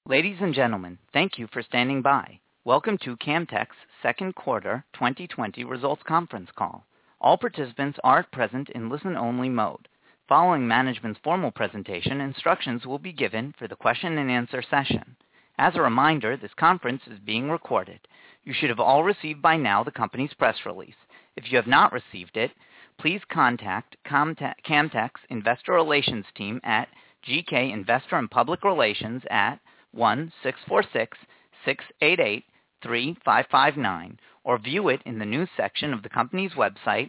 Ladies and gentlemen, thank you for standing by. Welcome to Camtek's second quarter 2020 results conference call. All participants are present in listen-only mode. Following management's formal presentation, instructions will be given for the question and answer session. As a reminder, this conference is being recorded. You should have all received by now the company's press release. If you have not received it, please contact Camtek's Investor Relations team at GK Investor and Public Relations at 1-646-688-3559 or view it in the news section of the company's website,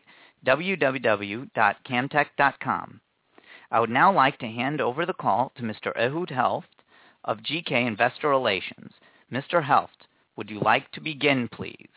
www.camtek.com. I would now like to hand over the call to Mr. Ehud Helft of GK Investor Relations. Mr. Helft, would you like to begin, please?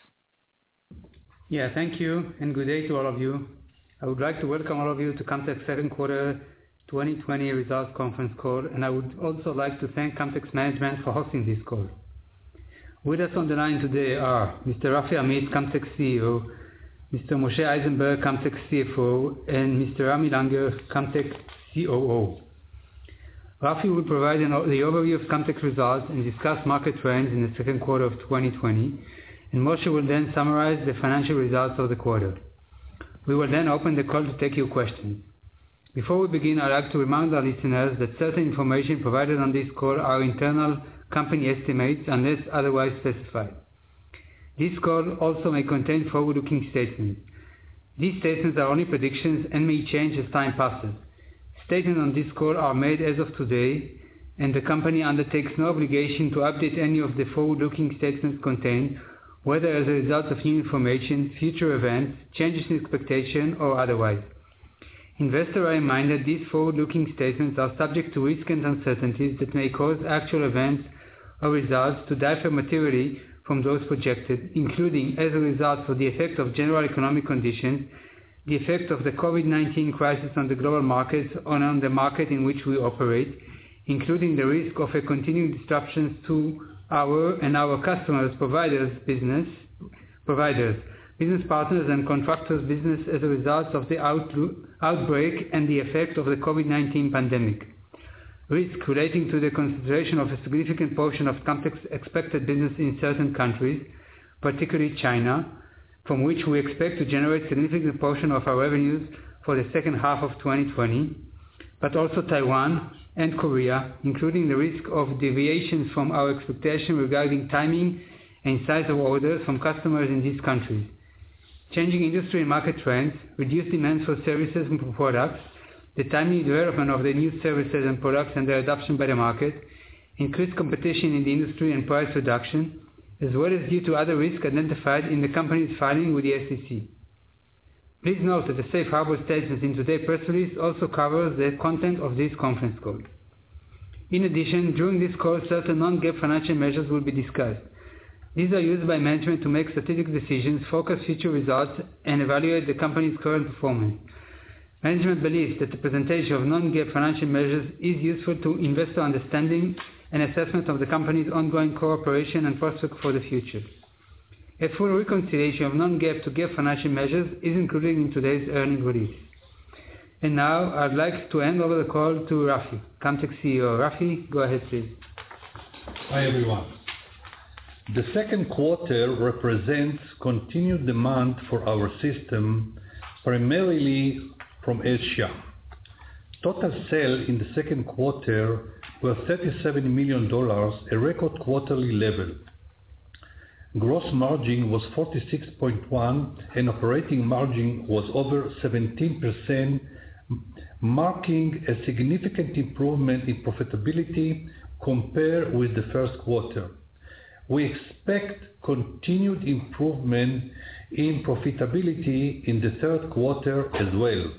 Yeah, thank you, and good day to all of you. I would like to welcome all of you to Camtek's second quarter 2020 results conference call, and I would also like to thank Camtek's management for hosting this call. With us on the line today are Mr. Rafi Amit, Camtek's CEO, Mr. Moshe Eisenberg, Camtek's CFO, and Mr. Ramy Langer, Camtek's COO. Rafi will provide the overview of Camtek's results and discuss market trends in the second quarter of 2020, and Moshe will then summarize the financial results of the quarter. We will then open the call to take your questions. Before we begin, I'd like to remind our listeners that certain information provided on this call are internal company estimates unless otherwise specified. This call also may contain forward-looking statements. These statements are only predictions and may change as time passes. Statements on this call are made as of today, and the company undertakes no obligation to update any of the forward-looking statements contained, whether as a result of new information, future events, changes in expectation, or otherwise. Investors are reminded these forward-looking statements are subject to risks and uncertainties that may cause actual events or results to differ materially from those projected, including as a result of the effect of general economic conditions, the effect of the COVID-19 crisis on the global markets or on the market in which we operate, including the risk of a continuing disruptions to our and our customers, business partners and contractors' business as a result of the outbreak and the effect of the COVID-19 pandemic. Risk relating to the concentration of a significant portion of Camtek's expected business in certain countries, particularly China, from which we expect to generate a significant portion of our revenues for the second half of 2020, but also Taiwan and Korea, including the risk of deviations from our expectation regarding timing and size of orders from customers in these countries. Changing industry and market trends, reduced demand for services and for products, the timely development of the new services and products and their adoption by the market, increased competition in the industry and price reduction, as well as due to other risks identified in the company's filing with the SEC. Please note that the safe harbor statement in today's press release also covers the content of this conference call. In addition, during this call, certain non-GAAP financial measures will be discussed. These are used by management to make strategic decisions, focus future results, and evaluate the company's current performance. Management believes that the presentation of non-GAAP financial measures is useful to investor understanding and assessment of the company's ongoing cooperation and prospects for the future. A full reconciliation of non-GAAP to GAAP financial measures is included in today's earnings release. And now, I'd like to hand over the call to Rafi, Camtek's CEO. Rafi, go ahead, please. Hi, everyone. The second quarter represents continued demand for our system, primarily from Asia. Total sales in the second quarter were $37 million, a record quarterly level. Gross margin was 46.1% and operating margin was over 17%, marking a significant improvement in profitability compared with the first quarter. We expect continued improvement in profitability in the third quarter as well.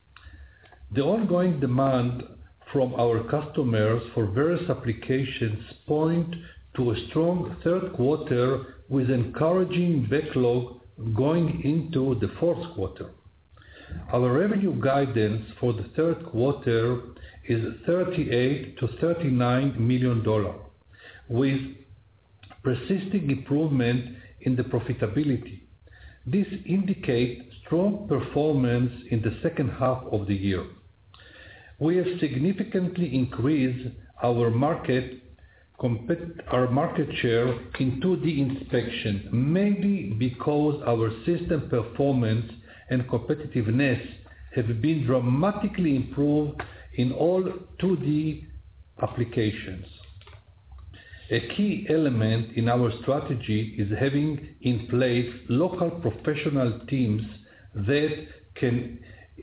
The ongoing demand from our customers for various applications point to a strong third quarter with encouraging backlog going into the fourth quarter. Our revenue guidance for the third quarter is $38 to $39 million, with persisting improvement in the profitability. This indicates strong performance in the second half of the year. We have significantly increased our market our market share in 2D inspection, mainly because our system performance and competitiveness have been dramatically improved in all 2D applications. A key element in our strategy is having in place local professional teams that can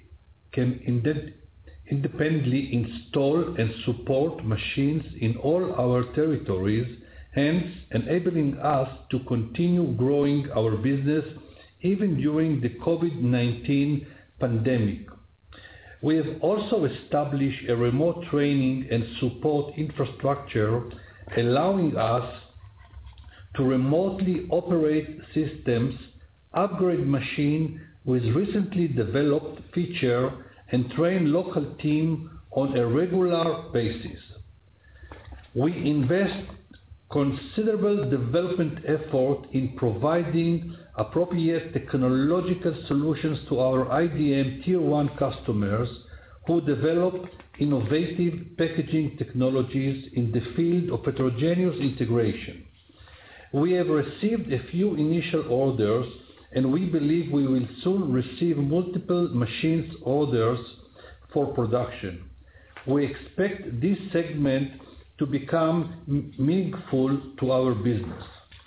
independently install and support machines in all our territories, hence enabling us to continue growing our business even during the COVID-19 pandemic. We have also established a remote training and support infrastructure, allowing us to remotely operate systems, upgrade machines with recently developed feature, and train local team on a regular basis. We invest considerable development effort in providing appropriate technological solutions to our IDM Tier 1 customers who develop innovative packaging technologies in the field of heterogeneous integration. We have received a few initial orders, and we believe we will soon receive multiple machines orders for production. We expect this segment to become meaningful to our business.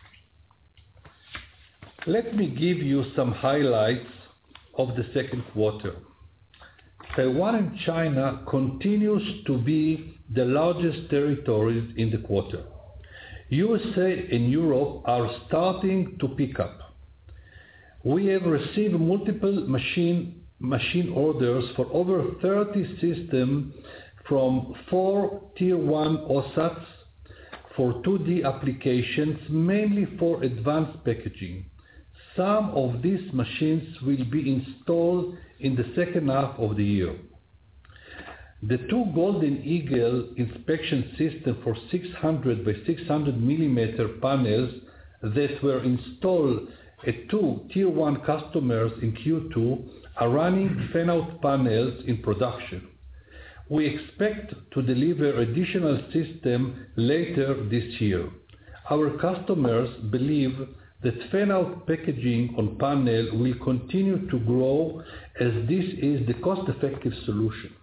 Let me give you some highlights of the second quarter. Taiwan and China continues to be the largest territories in the quarter. USA and Europe are starting to pick up. We have received multiple machine orders for over 30 systems from 4 Tier 1 OSATs for 2D applications, mainly for advanced packaging. Some of these machines will be installed in the second half of the year. The 2 Golden Eagle inspection systems for 600 by 600 millimeter panels that were installed at 2 Tier 1 customers in Q2 are running fan-out panels in production. We expect to deliver additional systems later this year. Our customers believe that fan-out packaging on panel will continue to grow as this is the cost-effective solution.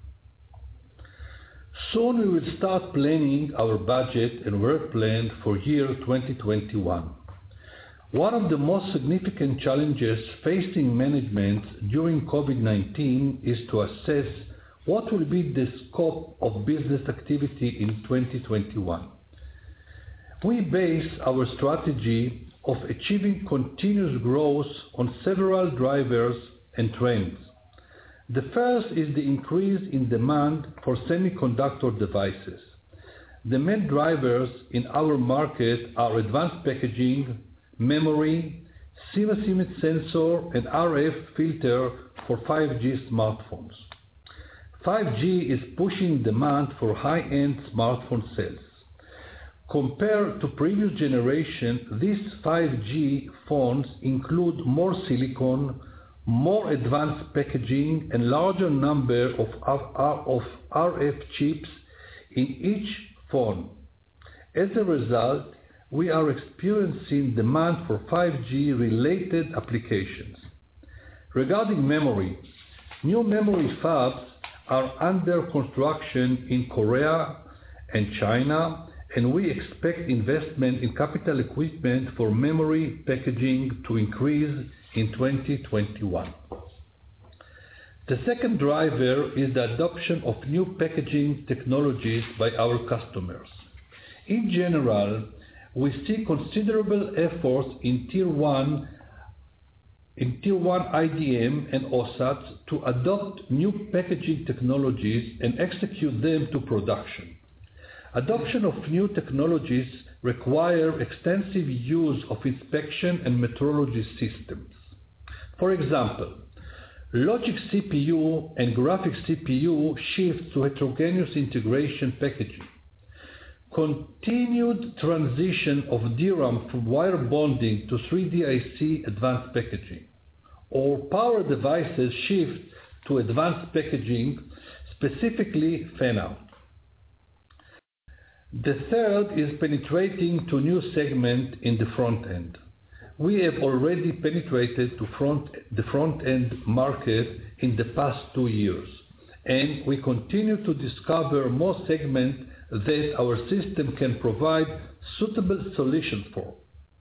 Soon we will start planning our budget and work plan for year 2021. One of the most significant challenges facing management during COVID-19 is to assess what will be the scope of business activity in 2021. We base our strategy of achieving continuous growth on several drivers and trends. The first is the increase in demand for semiconductor devices. The main drivers in our market are advanced packaging, memory, CMOS image sensor, and RF filter for 5G smartphones. 5G is pushing demand for high-end smartphone sales. Compared to previous generation, these 5G phones include more silicon, more advanced packaging, and larger number of RF chips in each phone. As a result, we are experiencing demand for 5G related applications. Regarding memory, new memory fabs are under construction in Korea and China, and we expect investment in capital equipment for memory packaging to increase in 2021. The second driver is the adoption of new packaging technologies by our customers. In general, we see considerable efforts in Tier 1 IDM and OSATs to adopt new packaging technologies and execute them to production. Adoption of new technologies require extensive use of inspection and metrology systems. For example, logic CPU and graphics CPU shift to heterogeneous integration packaging. Continued transition of DRAM from wire bonding to 3D IC advanced packaging, or power devices shift to advanced packaging, specifically fan-out. The third is penetrating to new segment in the front end. We have already penetrated to the front-end market in the past 2 years, and we continue to discover more segments that our system can provide suitable solutions for.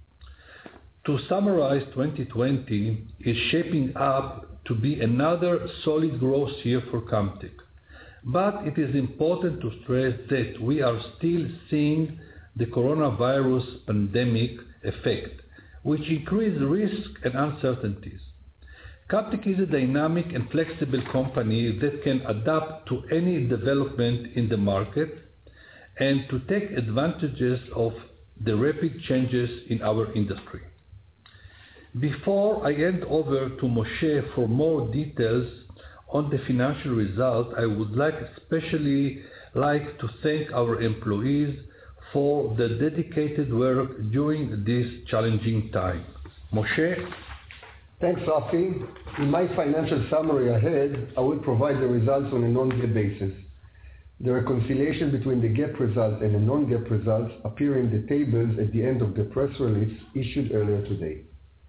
To summarize, 2020 is shaping up to be another solid growth year for Camtek. But it is important to stress that we are still seeing the coronavirus pandemic effect, which increase risk and uncertainties. Camtek is a dynamic and flexible company that can adapt to any development in the market and to take advantages of the rapid changes in our industry. Before I hand over to Moshe for more details on the financial result, I would especially like to thank our employees for the dedicated work during this challenging time. Moshe? Thanks, Rafi. In my financial summary ahead, I will provide the results on a non-GAAP basis. The reconciliation between the GAAP results and the non-GAAP results appear in the tables at the end of the press release issued earlier today.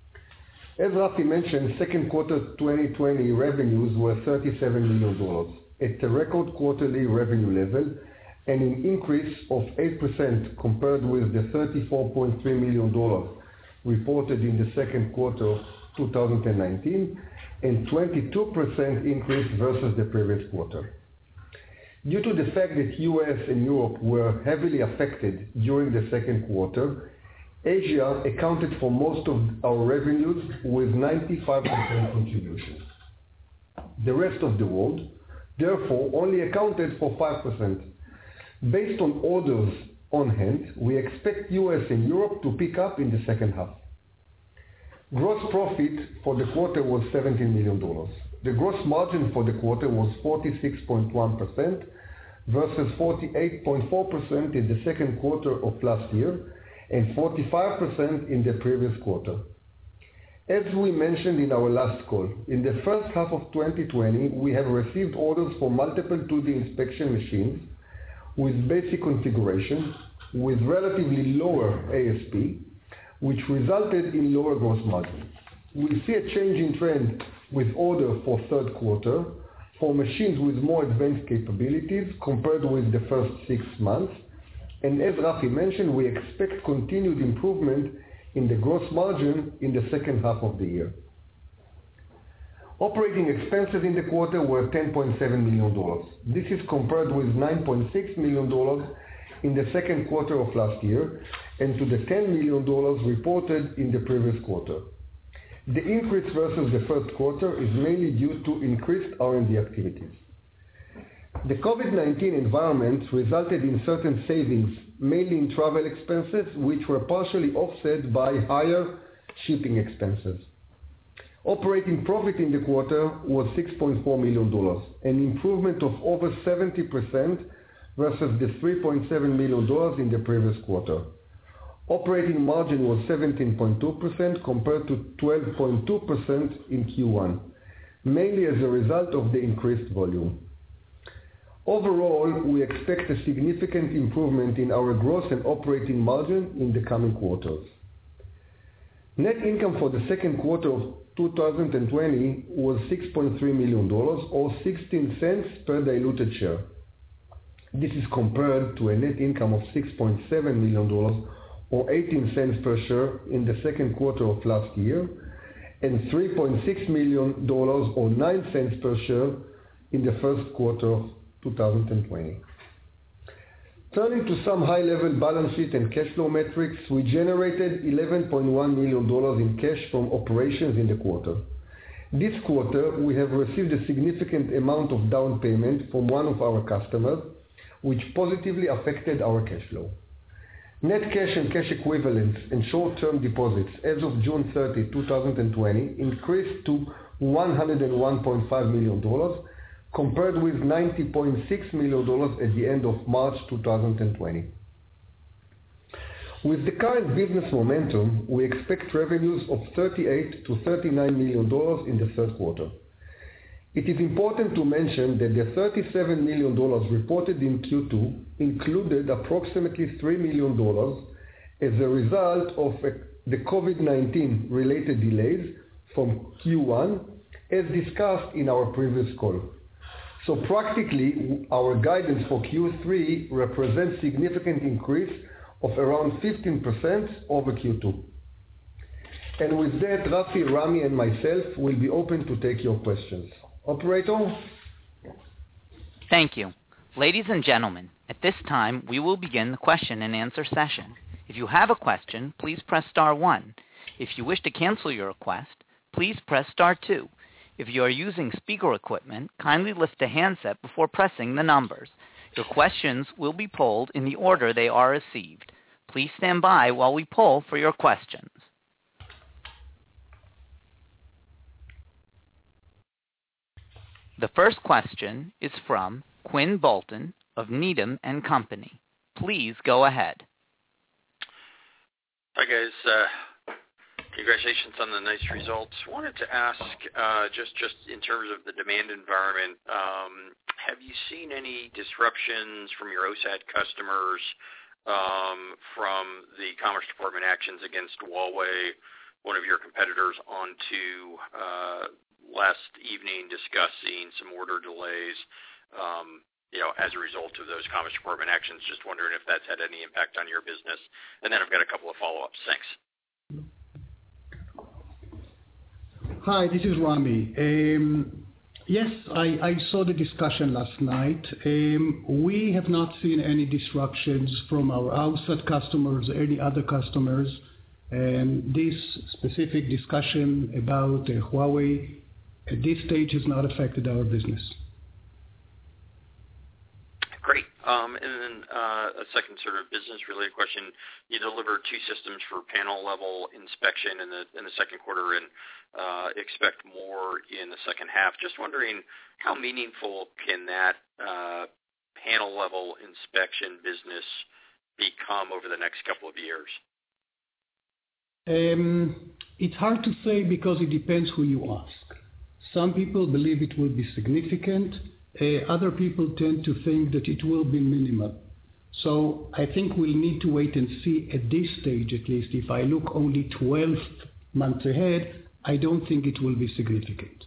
As Rafi mentioned, second quarter 2020 revenues were $37 million, at a record quarterly revenue level, and an increase of 8% compared with the $34.3 million reported in the second quarter of 2019, and 22% increase versus the previous quarter. Due to the fact that US and Europe were heavily affected during the second quarter, Asia accounted for most of our revenues with 95% contribution. The rest of the world, therefore, only accounted for 5%. Based on orders on hand, we expect US and Europe to pick up in the second half. Gross profit for the quarter was $17 million. The gross margin for the quarter was 46.1% versus 48.4% in the second quarter of last year and 45% in the previous quarter. As we mentioned in our last call, in the first half of 2020, we have received orders for multiple 2D inspection machines with basic configuration with relatively lower ASP, which resulted in lower gross margin. We see a change in trend with order for third quarter for machines with more advanced capabilities compared with the first 6 months, and as Rafi mentioned, we expect continued improvement in the gross margin in the second half of the year. Operating expenses in the quarter were $10.7 million. This is compared with $9.6 million in the second quarter of last year and to the $10 million reported in the previous quarter. The increase versus the first quarter is mainly due to increased R&D activities. The COVID-19 environment resulted in certain savings, mainly in travel expenses, which were partially offset by higher shipping expenses. Operating profit in the quarter was $6.4 million, an improvement of over 70% versus the $3.7 million in the previous quarter. Operating margin was 17.2% compared to 12.2% in Q1, mainly as a result of the increased volume. Overall, we expect a significant improvement in our gross and operating margin in the coming quarters. Net income for the second quarter of 2020 was $6.3 million or 16 cents per diluted share. This is compared to a net income of $6.7 million or 18 cents per share in the second quarter of last year and $3.6 million or 9 cents per share in the first quarter of 2020. Turning to some high-level balance sheet and cash flow metrics, we generated $11.1 million in cash from operations in the quarter. This quarter, we have received a significant amount of down payment from one of our customers, which positively affected our cash flow. Net cash and cash equivalents and short-term deposits as of June 30, 2020 increased to $101.5 million compared with $90.6 million at the end of March 2020. With the current business momentum, we expect revenues of $38 to $39 million in the third quarter. It is important to mention that the $37 million reported in Q2 included approximately $3 million as a result of the COVID-19 related delays from Q1, as discussed in our previous call. So practically, our guidance for Q3 represents significant increase of around 15% over Q2. And with that, Rafi, Rami, and myself will be open to take your questions. Operator? Thank you. Ladies and gentlemen, at this time, we will begin the question and answer session. If you have a question, please press star 1. If you wish to cancel your request, please press star 2. If you are using speaker equipment, kindly lift the handset before pressing the numbers. Your questions will be polled in the order they are received. Please stand by while we poll for your questions. The first question is from Quinn Bolton of Needham & Company. Please go ahead. Hi, guys. Congratulations on the nice results. Wanted to ask, just in terms of the demand environment, have you seen any disruptions from your OSAT customers from the Commerce Department actions against Huawei, one of your competitors, onto last evening discussing some order delays, as a result of those Commerce Department actions? Just wondering if that's had any impact on your business. And then I've got a couple of follow-ups. Thanks. Hi, this is Rami. Yes, I saw the discussion last night. We have not seen any disruptions from our OSAT customers or any other customers. This specific discussion about Huawei at this stage has not affected our business. Great. And then a second sort of business-related question. You delivered 2 systems for panel-level inspection in the second quarter and expect more in the second half. Just wondering, how meaningful can that panel-level inspection business become over the next couple of years? It's hard to say because it depends who you ask. Some people believe it will be significant. Other people tend to think that it will be minimal. So I think we'll need to wait and see at this stage, at least. If I look only 12 months ahead, I don't think it will be significant.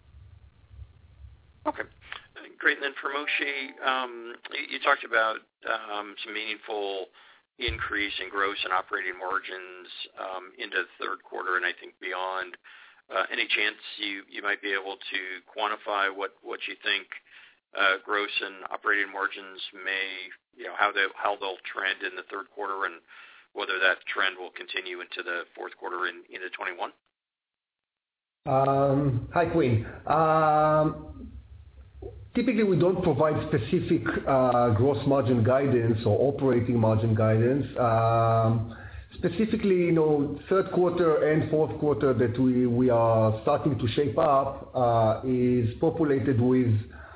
Okay. Great. And then for Moshe, you talked about some meaningful increase in gross and operating margins into the third quarter and I think beyond. Any chance you might be able to quantify what you think gross and operating margins may, how they'll trend in the third quarter and whether that trend will continue into the fourth quarter and into 21? Hi, Quinn. Typically, we don't provide specific gross margin guidance or operating margin guidance. Specifically, third quarter and fourth quarter that we are starting to shape up is populated with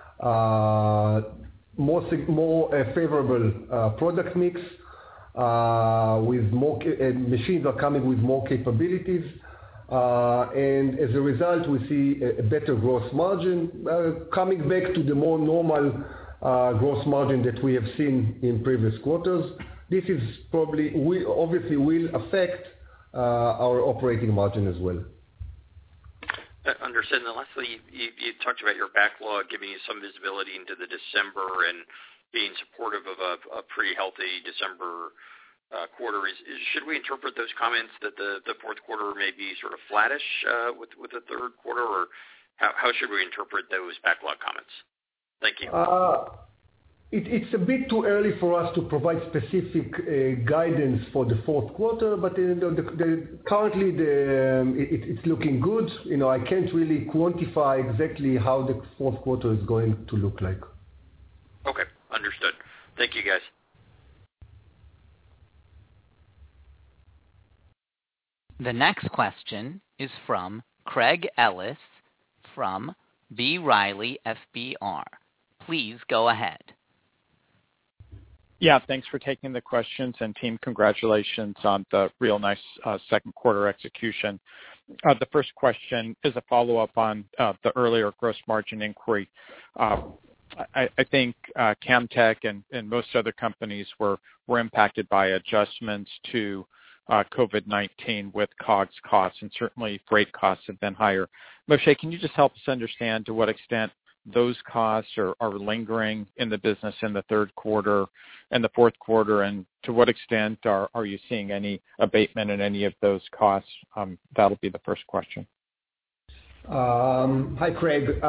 more favorable product mix, with more machines are coming with more capabilities, and as a result, we see a better gross margin coming back to the more normal gross margin that we have seen in previous quarters. This is obviously will affect our operating margin as well. Understood. And lastly, you talked about your backlog giving you some visibility into the December and being supportive of a pretty healthy December quarter. Should we interpret those comments that the fourth quarter may be sort of flattish with the third quarter, or how should we interpret those backlog comments? Thank you. It's a bit too early for us to provide specific guidance for the fourth quarter, but currently it's looking good. I can't really quantify exactly how the fourth quarter is going to look like. Okay, understood. Thank you, guys. The next question is from Craig Ellis from B. Riley FBR. Please go ahead. Yeah, thanks for taking the questions, and team, congratulations on the real nice second quarter execution. The first question is a follow-up on the earlier gross margin inquiry. I think Camtek and most other companies were impacted by adjustments to COVID-19 with COGS costs, and certainly freight costs have been higher. Moshe, can you just help us understand to what extent those costs are lingering in the business in the third quarter and the fourth quarter, and to what extent are you seeing any abatement in any of those costs? That'll be the first question. Hi, Craig. There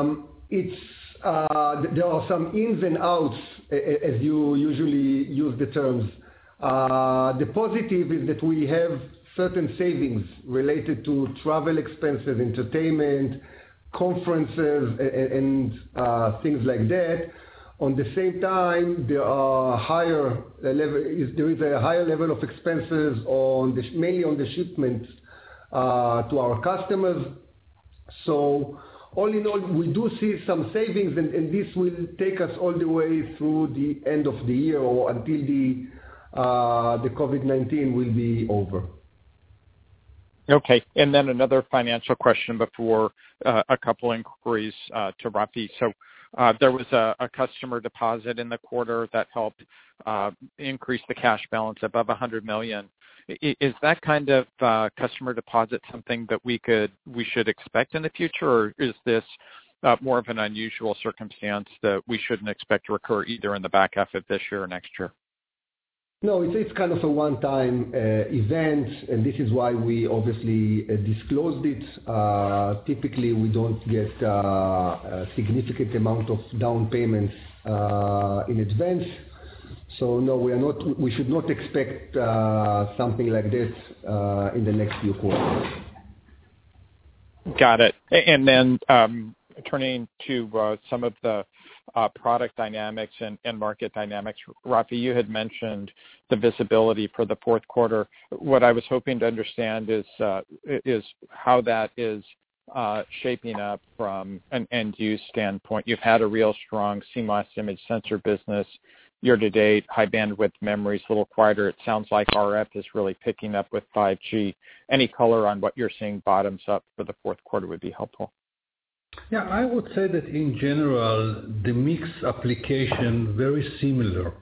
are some ins and outs, as you usually use the terms. The positive is that we have certain savings related to travel expenses, entertainment, conferences, and things like that. On the same time, there is a higher level of expenses mainly on the shipments to our customers. So all in all, we do see some savings, and this will take us all the way through the end of the year or until the COVID-19 will be over. Okay, and then another financial question before a couple inquiries to Rafi. So there was a customer deposit in the quarter that helped increase the cash balance above $100 million. Is that kind of customer deposit something that we should expect in the future, or is this more of an unusual circumstance that we shouldn't expect to recur either in the back half of this year or next year? No, it's kind of a one-time event, and this is why we obviously disclosed it. Typically, we don't get a significant amount of down payments in advance. So no, we should not expect something like this in the next few quarters. Got it. And then turning to some of the product dynamics and market dynamics. Rafi, you had mentioned the visibility for the fourth quarter. What I was hoping to understand is how that is shaping up from an end-use standpoint. You've had a real strong CMOS image sensor business year-to-date. High bandwidth memory is a little quieter. It sounds like RF is really picking up with 5G. Any color on what you're seeing bottoms up for the fourth quarter would be helpful. Yeah, I would say that in general, the mix application very similar.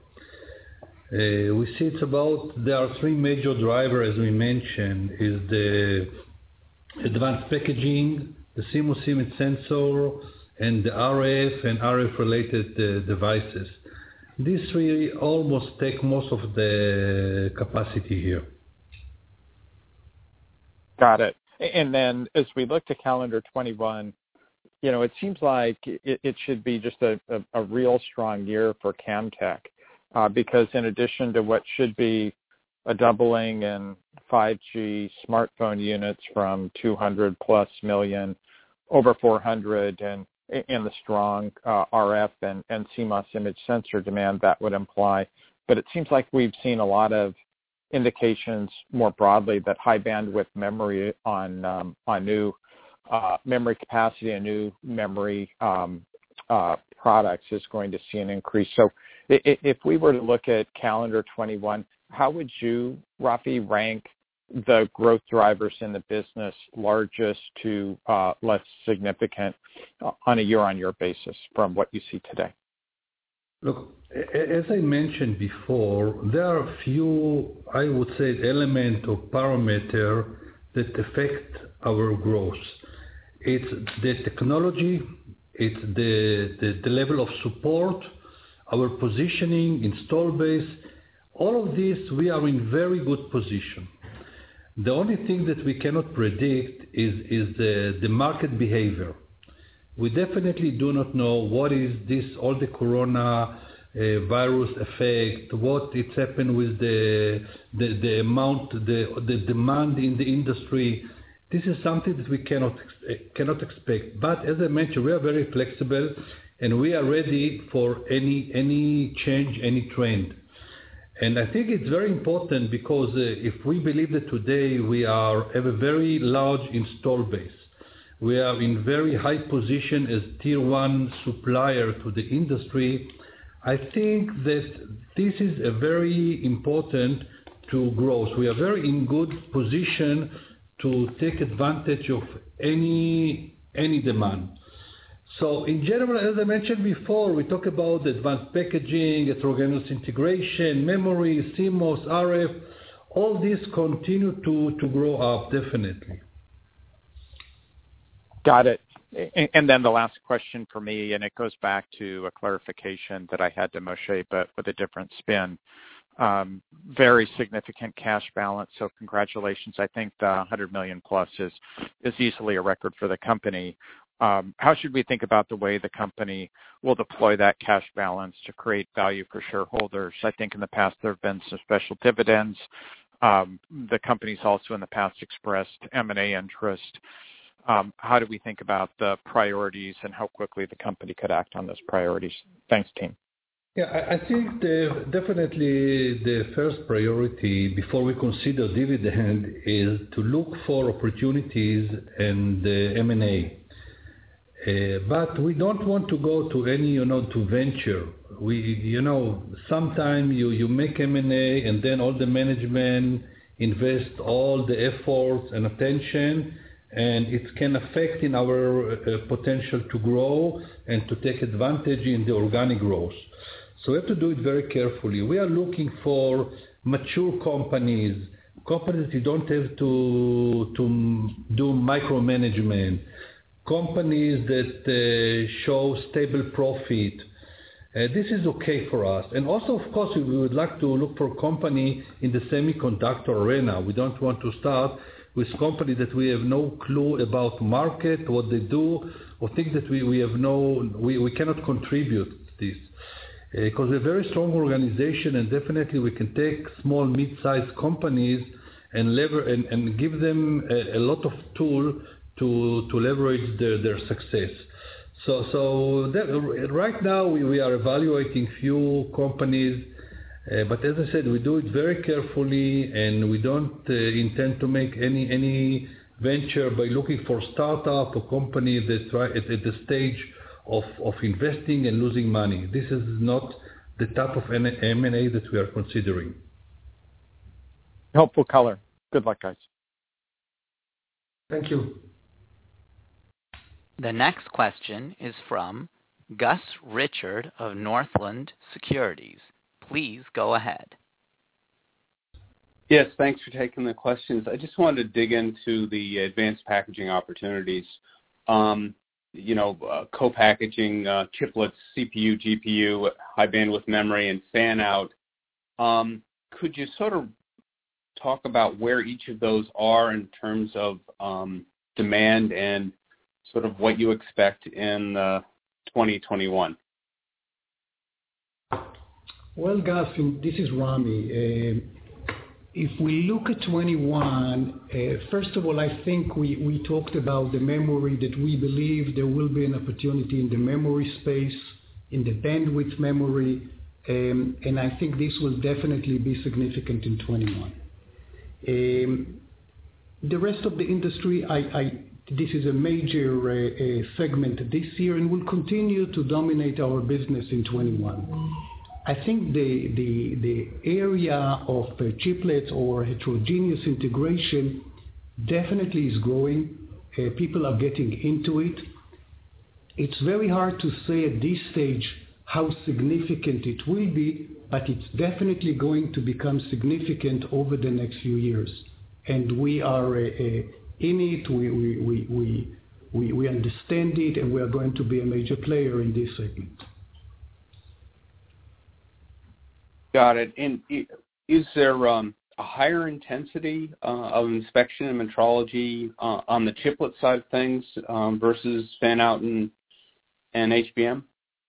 We see there are three major drivers, as we mentioned, is the advanced packaging, the CMOS image sensor, and the RF and RF-related devices. These three almost take most of the capacity here. Got it. And then as we look to calendar 21, it seems like it should be just a real strong year for Camtek, because in addition to what should be a doubling in 5G smartphone units from 200 plus million over 400, and the strong RF and CMOS image sensor demand that would imply. But it seems like we've seen a lot of indications more broadly that high bandwidth memory on new memory capacity and new memory products is going to see an increase. So if we were to look at calendar 21, how would you, Rafi, rank the growth drivers in the business, largest to less significant, on a year-on-year basis from what you see today? Look, as I mentioned before, there are a few, I would say, element or parameter that affect our growth. It's the technology, it's the level of support, our positioning, install base. All of this, we are in very good position. The only thing that we cannot predict is the market behavior. We definitely do not know what is this, all the corona virus effect, what it's happened with the amount, the demand in the industry. This is something that we cannot expect. But as I mentioned, we are very flexible and we are ready for any change, any trend. And I think it's very important because if we believe that today we have a very large install base, we are in very high position as tier one supplier to the industry, I think that this is a very important to growth. We are very in good position to take advantage of any demand. So in general, as I mentioned before, we talk about advanced packaging, heterogeneous integration, memory, CMOS, RF. All these continue to grow up, definitely. Got it. And then the last question for me, and it goes back to a clarification that I had to Moshe, but with a different spin. Very significant cash balance, so congratulations. I think the 100 million plus is easily a record for the company. How should we think about the way the company will deploy that cash balance to create value for shareholders? I think in the past there have been some special dividends. The company's also in the past expressed M&A interest. How do we think about the priorities and how quickly the company could act on those priorities? Thanks, team. Yeah, I think definitely the first priority before we consider dividend is to look for opportunities and M&A. But we don't want to go to any, to venture. Sometimes you make M&A and then all the management invest all the efforts and attention, and it can affect in our potential to grow and to take advantage in the organic growth. So we have to do it very carefully. We are looking for mature companies that you don't have to do micromanagement, companies that show stable profit. This is okay for us. And also, of course, we would like to look for a company in the semiconductor arena. We don't want to start with company that we have no clue about market, what they do, or think that we cannot contribute this. Because we're a very strong organization, and definitely we can take small, mid-sized companies and give them a lot of tool to leverage their success. So right now we are evaluating few companies, but as I said, we do it very carefully, and we don't intend to make any venture by looking for startup or company that's right at the stage of investing and losing money. This is not the type of M&A that we are considering. Helpful color. Good luck, guys. Thank you. The next question is from Gus Richard of Northland Securities. Please go ahead. Yes, thanks for taking the questions. I just wanted to dig into the advanced packaging opportunities. Co-packaging, chiplets, CPU, GPU, high bandwidth memory, and fan-out. Could you sort of talk about where each of those are in terms of demand and sort of what you expect in 2021? Well, Gus, this is Rami. If we look at 21, first of all, I think we talked about the memory, that we believe there will be an opportunity in the memory space, in the bandwidth memory, and I think this will definitely be significant in 21. The rest of the industry, this is a major segment this year and will continue to dominate our business in 21. I think the area of chiplets or heterogeneous integration definitely is growing. People are getting into it. It's very hard to say at this stage how significant it will be, but it's definitely going to become significant over the next few years. And we are in it, we understand it, and we are going to be a major player in this segment. Got it. And is there a higher intensity of inspection and metrology on the chiplet side of things versus fan-out and HBM?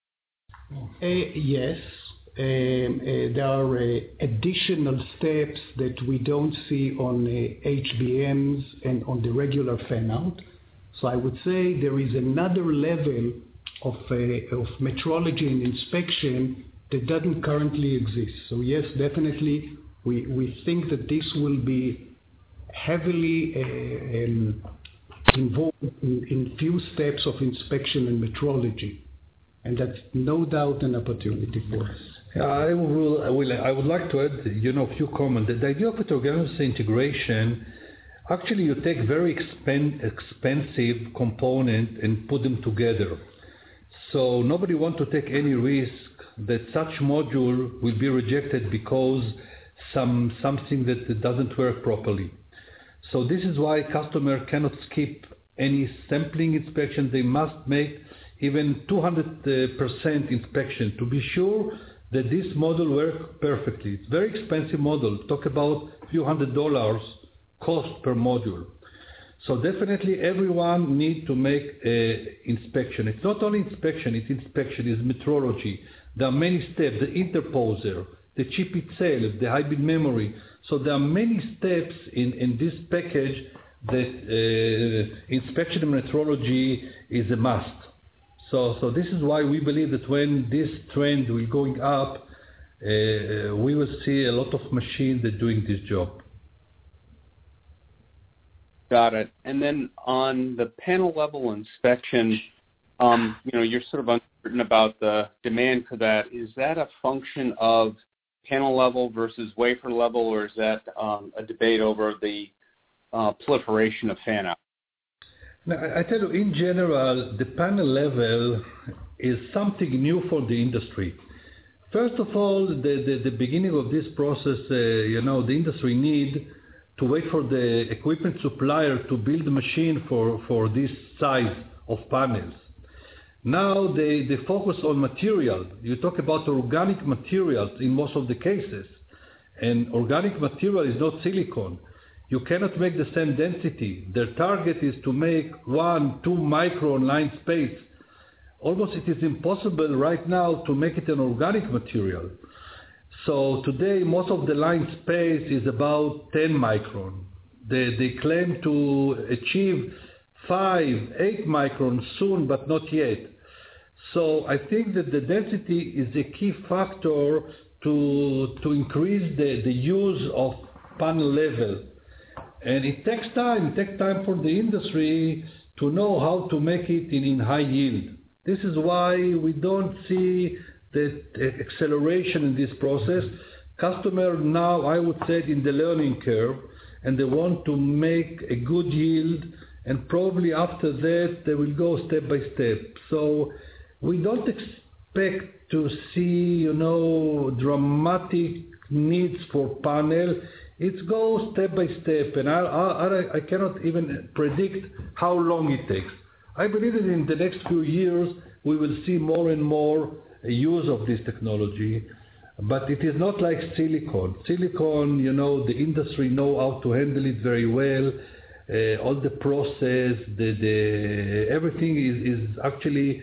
Yes. There are additional steps that we don't see on HBMs and on the regular fan-out. So I would say there is another level of metrology and inspection that doesn't currently exist. So yes, definitely, we think that this will be heavily involved in few steps of inspection and metrology, and that's no doubt an opportunity for us. I would like to add, a few comments. The idea of heterogeneous integration, Actually, you take very expensive component and put them together. So nobody wants to take any risk that such module will be rejected because something that doesn't work properly. So this is why customer cannot skip any sampling inspection. They must make even 200% inspection to be sure that this model works perfectly. It's very expensive model. Talk about a few $100 cost per module. So definitely everyone needs to make inspection. It's not only inspection, it's metrology. There are many steps, the interposer, the chip itself, the hybrid memory. So there are many steps in this package that inspection and metrology is a must. So this is why we believe that when this trend will going up, we will see a lot of machines that doing this job. Got it. And then on the panel level inspection, you're sort of uncertain about the demand for that. Is that a function of panel level versus wafer level, or is that a debate over the proliferation of fan-out? Now, I tell you, in general, the panel level is something new for the industry. First of all, the beginning of this process, the industry need to wait for the equipment supplier to build a machine for this size of panels. Now they focus on material. You talk about organic materials in most of the cases. And organic material is not silicon. You cannot make the same density. Their target is to make 1-2 micron line space. Almost it is impossible right now to make it an organic material. So today most of the line space is about 10 micron. They claim to achieve 5-8 microns soon, but not yet. So I think that the density is a key factor to increase the use of panel level. And it takes time. It takes time for the industry to know how to make it in high yield. This is why we don't see the acceleration in this process. Customer now, I would say, in the learning curve, and they want to make a good yield, and probably after that they will go step by step. So we don't expect to see, dramatic needs for panel. It goes step by step, and I cannot even predict how long it takes. I believe that in the next few years we will see more and more use of this technology, but it is not like silicon. Silicon, the industry know how to handle it very well. All the process, everything is actually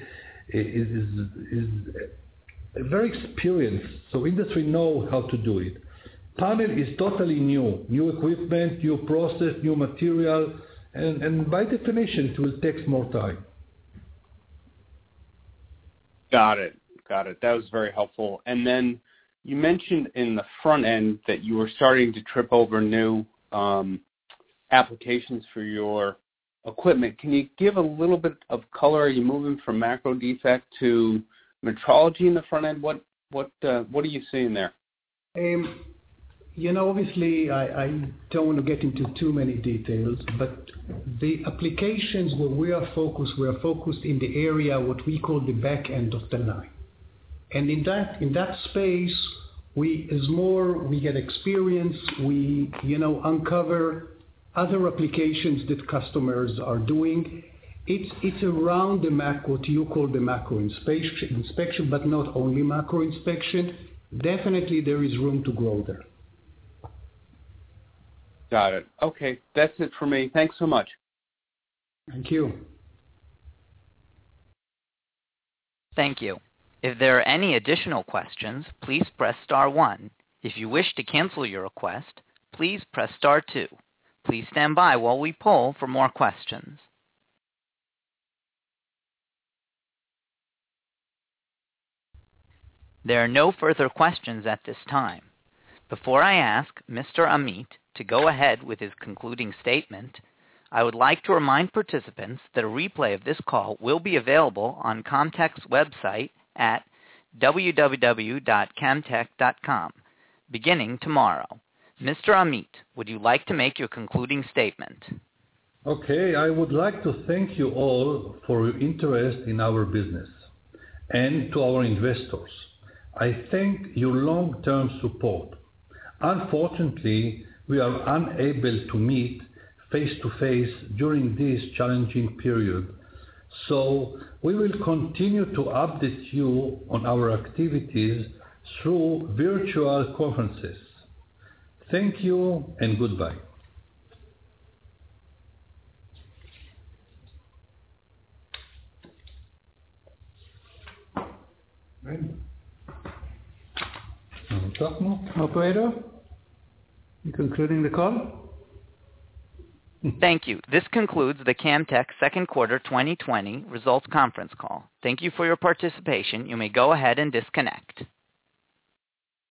very experienced. So industry know how to do it. Panel is totally new equipment, new process, new material, and by definition it will take more time. Got it. That was very helpful. And then you mentioned in the front end that you were starting to trip over new applications for your equipment. Can you give a little bit of color? Are you moving from macro defect to metrology in the front end? What are you seeing there? Obviously, I don't want to get into too many details, but the applications where we are focused in the area what we call the back end of the line. And in that space, as we get experience, we uncover other applications that customers are doing. It's around the macro, what you call the macro inspection, but not only macro inspection. Definitely there is room to grow there. Got it. Okay, that's it for me. Thanks so much. Thank you. Thank you. If there are any additional questions, please press star 1. If you wish to cancel your request, please press star 2. Please stand by while we poll for more questions. There are no further questions at this time. Before I ask Mr. Amit to go ahead with his concluding statement, I would like to remind participants that a replay of this call will be available on Camtek's website at www.camtek.com beginning tomorrow. Mr. Amit, would you like to make your concluding statement? Okay, I would like to thank you all for your interest in our business, and to our investors. I thank your long-term support. Unfortunately, we are unable to meet face-to-face during this challenging period, so we will continue to update you on our activities through virtual conferences. Thank you and goodbye. Operator, you concluding the call? Thank you. This concludes the Camtek second quarter 2020 results conference call. Thank you for your participation. You may go ahead and disconnect.